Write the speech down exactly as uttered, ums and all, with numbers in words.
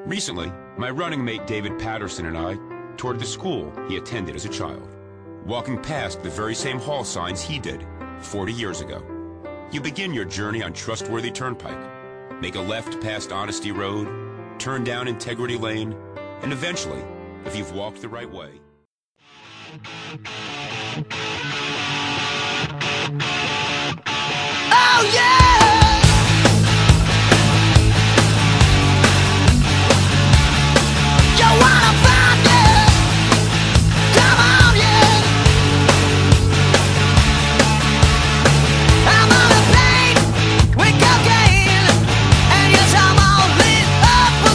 Recently, my running mate David Patterson and I toured the school he attended as a child, walking past the very same hall signs he did forty years ago. You begin your journey on Trustworthy Turnpike, make a left past Honesty Road, turn down Integrity Lane, and eventually, if you've walked the right way...